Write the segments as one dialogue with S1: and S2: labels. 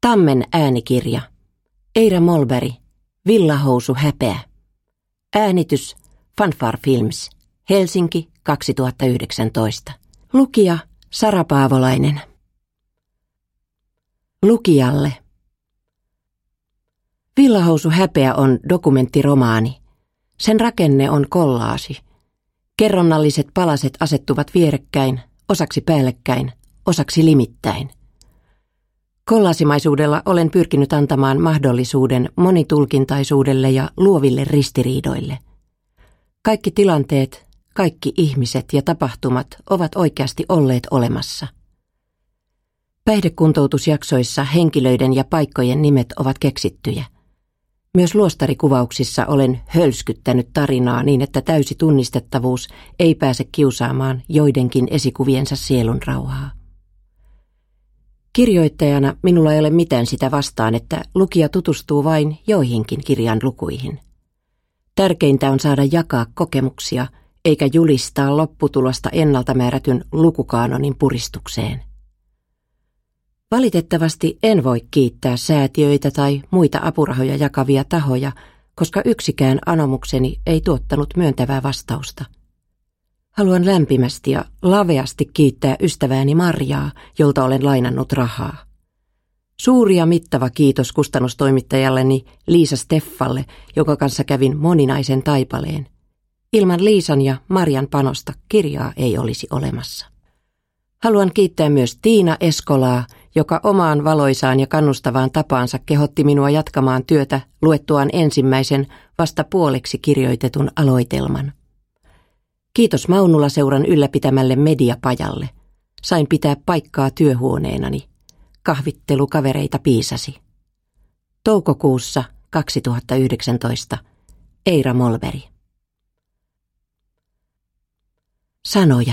S1: Tammen äänikirja. Eira Molberg, Villahousu häpeä. Äänitys Fanfare Films, Helsinki 2019. Lukija Sara Paavolainen. Lukijalle. Villahousu häpeä on dokumenttiromaani. Sen rakenne on kollaasi. Kerronnalliset palaset asettuvat vierekkäin, osaksi päällekkäin, osaksi limittäin. Kollaasimaisuudella olen pyrkinyt antamaan mahdollisuuden monitulkintaisuudelle ja luoville ristiriidoille. Kaikki tilanteet, kaikki ihmiset ja tapahtumat ovat oikeasti olleet olemassa. Päihdekuntoutusjaksoissa henkilöiden ja paikkojen nimet ovat keksittyjä. Myös luostarikuvauksissa olen hölskyttänyt tarinaa niin, että täysi tunnistettavuus ei pääse kiusaamaan joidenkin esikuviensa sielun rauhaa. Kirjoittajana minulla ei ole mitään sitä vastaan, että lukija tutustuu vain joihinkin kirjan lukuihin. Tärkeintä on saada jakaa kokemuksia, eikä julistaa lopputulosta ennalta määrätyn lukukaanonin puristukseen. Valitettavasti en voi kiittää säätiöitä tai muita apurahoja jakavia tahoja, koska yksikään anomukseni ei tuottanut myöntävää vastausta. Haluan lämpimästi ja laveasti kiittää ystävääni Marjaa, jolta olen lainannut rahaa. Suuri ja mittava kiitos kustannustoimittajalleni Liisa Steffalle, jonka kanssa kävin moninaisen taipaleen. Ilman Liisan ja Marjan panosta kirjaa ei olisi olemassa. Haluan kiittää myös Tiina Eskolaa, joka omaan valoisaan ja kannustavaan tapaansa kehotti minua jatkamaan työtä luettuaan ensimmäisen vasta puoleksi kirjoitetun aloitelman. Kiitos Maunula-seuran ylläpitämälle mediapajalle. Sain pitää paikkaa työhuoneenani. Kahvittelu kavereita piisasi. Toukokuussa 2019. Eira Molberg. Sanoja.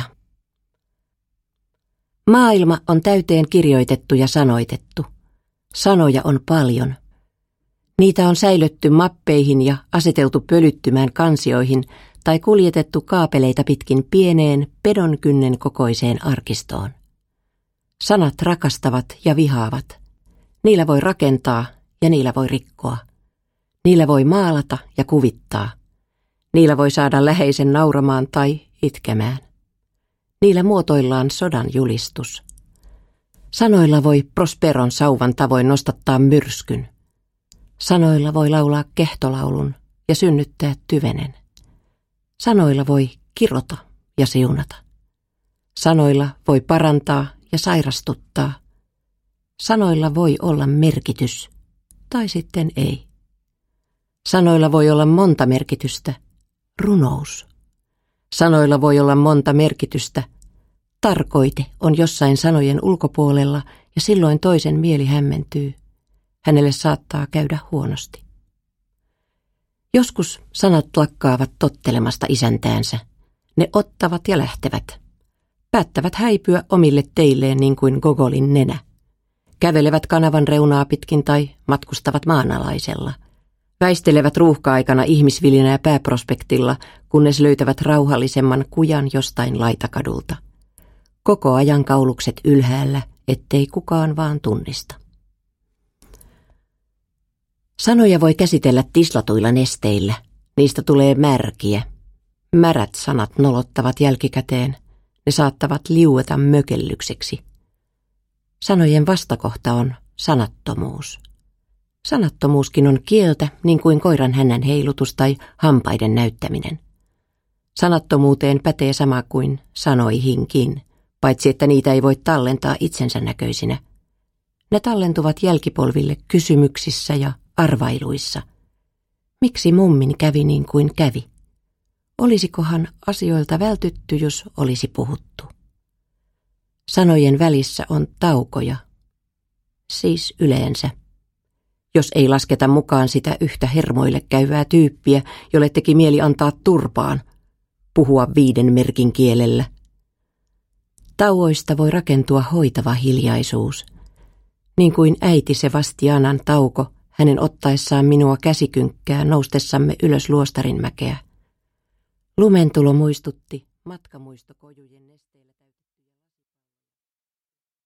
S1: Maailma on täyteen kirjoitettu ja sanoitettu. Sanoja on paljon. Niitä on säilötty mappeihin ja aseteltu pölyttymään kansioihin tai kuljetettu kaapeleita pitkin pieneen pedonkynnen kokoiseen arkistoon. Sanat rakastavat ja vihaavat. Niillä voi rakentaa ja niillä voi rikkoa. Niillä voi maalata ja kuvittaa. Niillä voi saada läheisen nauramaan tai itkemään. Niillä muotoillaan sodan julistus. Sanoilla voi Prosperon sauvan tavoin nostattaa myrskyn. Sanoilla voi laulaa kehtolaulun ja synnyttää tyvenen. Sanoilla voi kirota ja siunata. Sanoilla voi parantaa ja sairastuttaa. Sanoilla voi olla merkitys, tai sitten ei. Sanoilla voi olla monta merkitystä, runous. Sanoilla voi olla monta merkitystä, tarkoite on jossain sanojen ulkopuolella ja silloin toisen mieli hämmentyy. Hänelle saattaa käydä huonosti. Joskus sanat lakkaavat tottelemasta isäntäänsä. Ne ottavat ja lähtevät. Päättävät häipyä omille teilleen niin kuin Gogolin nenä. Kävelevät kanavan reunaa pitkin tai matkustavat maanalaisella. Väistelevät ruuhka-aikana ihmisvilinää pääprospektilla, kunnes löytävät rauhallisemman kujan jostain laitakadulta. Koko ajan kaulukset ylhäällä, ettei kukaan vaan tunnista. Sanoja voi käsitellä tislatuilla nesteillä. Niistä tulee märkiä. Märät sanat nolottavat jälkikäteen. Ne saattavat liueta mökellykseksi. Sanojen vastakohta on sanattomuus. Sanattomuuskin on kieltä, niin kuin koiran hännän heilutus tai hampaiden näyttäminen. Sanattomuuteen pätee sama kuin sanoihinkin, paitsi että niitä ei voi tallentaa itsensä näköisinä. Ne tallentuvat jälkipolville kysymyksissä ja arvailuissa. Miksi mummin kävi niin kuin kävi? Olisikohan asioilta vältytty, jos olisi puhuttu? Sanojen välissä on taukoja. Siis yleensä. Jos ei lasketa mukaan sitä yhtä hermoille käyvää tyyppiä, jolle teki mieli antaa turpaan, puhua 5 merkin kielellä. Tauoista voi rakentua hoitava hiljaisuus. Niin kuin äiti Sebastianan tauko, hänen ottaessaan minua käsikynkkää noustessamme ylös Luostarinmäkeä. Lumentulo muistutti matkamuistokojujen nesteillä.